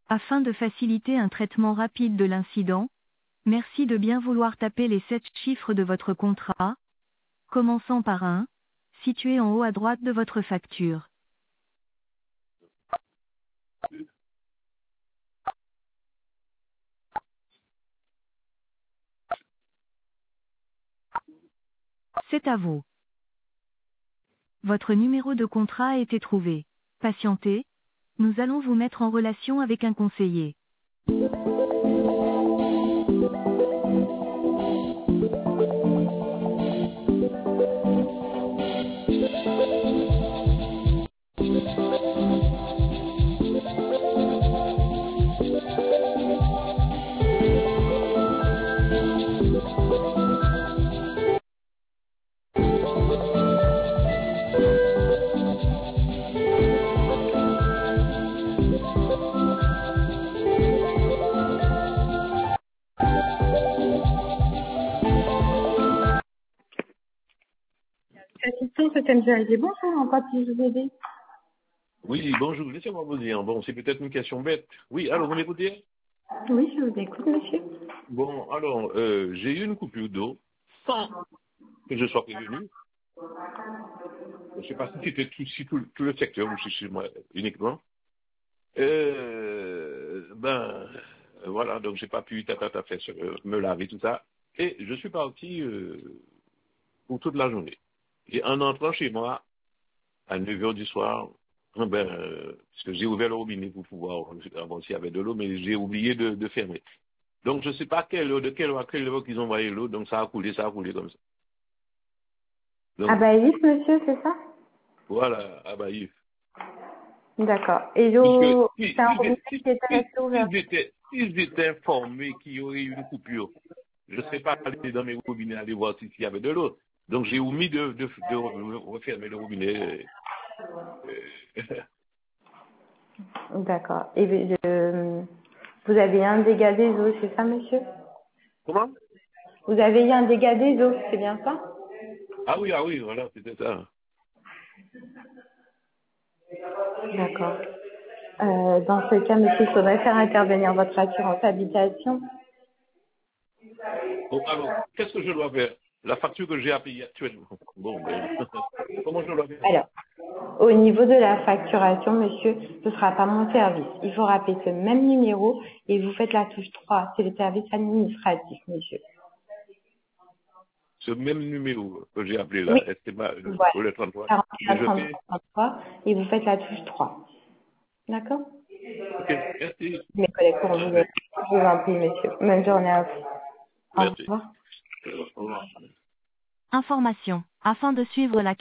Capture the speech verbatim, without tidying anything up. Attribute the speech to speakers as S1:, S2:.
S1: Afin de faciliter un traitement rapide de l'incident, merci de bien vouloir taper les sept chiffres de votre contrat, commençant par un, situé en haut à droite de votre facture. C'est à vous. Votre numéro de contrat a été trouvé. Patientez, nous allons vous mettre en relation avec un conseiller. Assistant, c'est M G L. Bonjour, en quoi puis-je vous aider?
S2: Oui, bonjour, laissez-moi vous dire. Bon, c'est peut-être une question bête. Oui, alors vous m'écoutez?
S1: Oui, je vous écoute, monsieur.
S2: Bon, alors, euh, j'ai eu une coupure d'eau sans que je sois prévenu. Je ne sais pas si c'était tout, si tout, tout le secteur ou si c'est moi uniquement. Euh, ben, voilà, donc j'ai pas pu tata, tata, faire, euh, me laver, tout ça. Et je suis parti euh, pour toute la journée. Et en entrant chez moi, à neuf heures du soir, ben, euh, parce que j'ai ouvert le robinet pour pouvoir voir s'il y avait de l'eau, mais j'ai oublié de, de fermer. Donc je ne sais pas quelle eau, de quelle eau à quelle heure qu'ils ont envoyé l'eau, donc ça a coulé, ça a coulé comme ça.
S1: Ah
S2: Donc
S1: bah oui, monsieur, c'est ça?
S2: voilà, ah bah, il-
S1: D'accord. Et
S2: puisque
S1: l'eau,
S2: si,
S1: c'est un
S2: si,
S1: robinet
S2: si,
S1: qui était
S2: si,
S1: resté ouvert.
S2: s'ils étaient, s'ils étaient informés qu'il y aurait eu une coupure, je ne serais pas allé dans mes robinets aller voir si- s'il y avait de l'eau. Donc j'ai omis de, de, de refermer le robinet. euh,
S1: D'accord. Et euh, vous avez eu un dégât des eaux, c'est ça, monsieur?
S2: Comment?
S1: Vous avez eu un dégât des eaux, c'est bien ça?
S2: Ah oui, ah oui, voilà, c'était ça.
S1: D'accord. Euh, dans ce cas, monsieur, il faudrait faire intervenir votre assurance habitation.
S2: Bon, alors, qu'est-ce que je dois faire? La facture que j'ai à payer actuellement. Bon, ben, comment je dois faire?
S1: Alors, au niveau de la facturation, monsieur, ce ne sera pas mon service. Il faut rappeler ce même numéro et vous faites la touche trois. C'est le service administratif, monsieur.
S2: Ce même numéro que j'ai appelé
S1: Oui,
S2: là, est-ce que ma- euh,
S1: voilà.
S2: pour le trente-trois,
S1: quarante et
S2: et
S1: un
S2: je
S1: trente
S2: fais,
S1: trente-trois et vous faites la touche trois. D'accord?
S2: ok, merci,
S1: Mes collègues pourront vous aider.
S2: merci,
S1: Je vous en prie, monsieur. Bonne journée à vous. Au
S2: merci.
S1: revoir.
S2: Au revoir.
S1: Information. Afin de suivre la